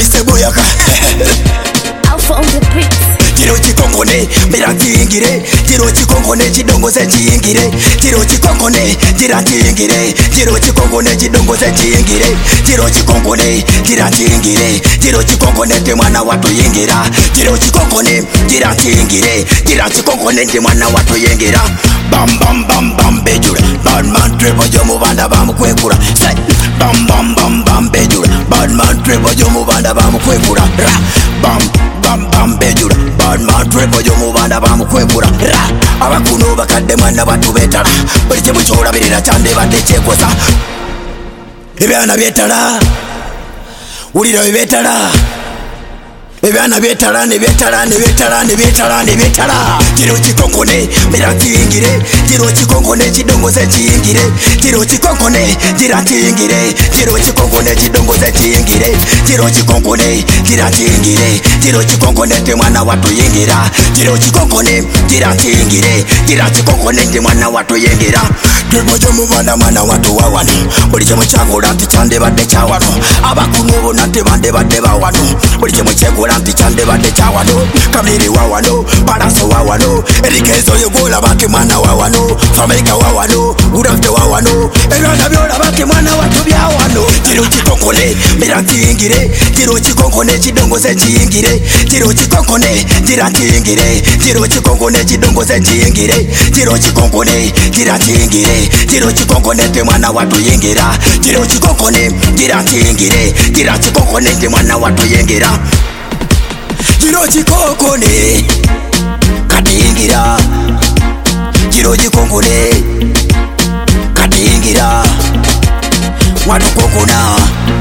Mr. Boyaka. Alpha on the bricks. Tiro chikongone, mira tingire. Tiro chikongone, chidongo se chingire. Tiro chikongone, tira tingire. Tiro chikongone, chidongo se chingire. Tiro chikongone, tira tingire. Tiro chikongone, te mwana watu yingira. Tiro chikongone, tira tingire. Tira chikongone, te mwana watu yingira. Bam bam bam bam bejura. Badman triple jomu banda bamu kwekura. Say bam bam bam bam bejura. Badman triple jomu banda bamu kwekura. Ra bam bam bam bejura. Badman triple jomu banda bamu kwekura. Ra abakuno bakadde mwana batu betala. Buli kimuchola birira chande badde kyekosa. Ebyana byetala. Ulira byetala. Ebyana byetala ne byetala ne byetala ne byetala ne byetala. Tiro chikongone mira kingire. Tiro chikongone chidongo se chingire. Tiro chikongone tira chingire. Tiro chikongone chidongo se chingire. Tiro chikongone tira chingire. Tiro chikongone te mwana watu yingira. Tiro chikongone tira chingire. Tira chikongone te mwana watu yingira. Triple jomu banda mwana watu wawano. Buli kimuchagula nti chande badde kyawano. Abakuno bonna tebande badde bawano. Buli kimuchagula nti chande badde kyawano. Kamiri wawano, Palaso wawano. Erikezo yogola bake mwana wawano. Fameka wawano, Urafte wawano. Ebyana byola bake mwana watu byawano. Tiro chikongone mira kingire. Tiro chikongone chidongo se chingire. Tiro chikongone tira chingire. Tiro chikongone chidongo se chingire. Tiro chikongone tira chingire. Tiro chikongone te mwana watu yingira. Tiro chikongone tira chingire. Tira chikongone te mwana watu yingira. Tiro chikongone katingira. Tiro chikongone katingira. Watu kokona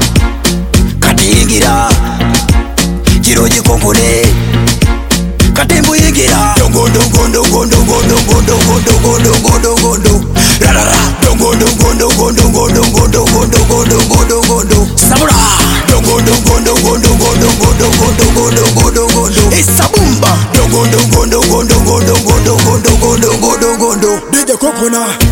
katingira. Tiro chikongone katembo yingira. Dongo dongo dongo dongo dongo dongo dongo dongo dongo dongo. La la la. Dongo dongo dongo dongo dongo dongo dongo dongo dongo dongo. Sabura. Dongo dongo dongo dongo dongo dongo dongo dongo dongo dongo. Isabumba. Dongo dongo dongo dongo dongo dongo dongo dongo dongo dongo. DJ Kokona.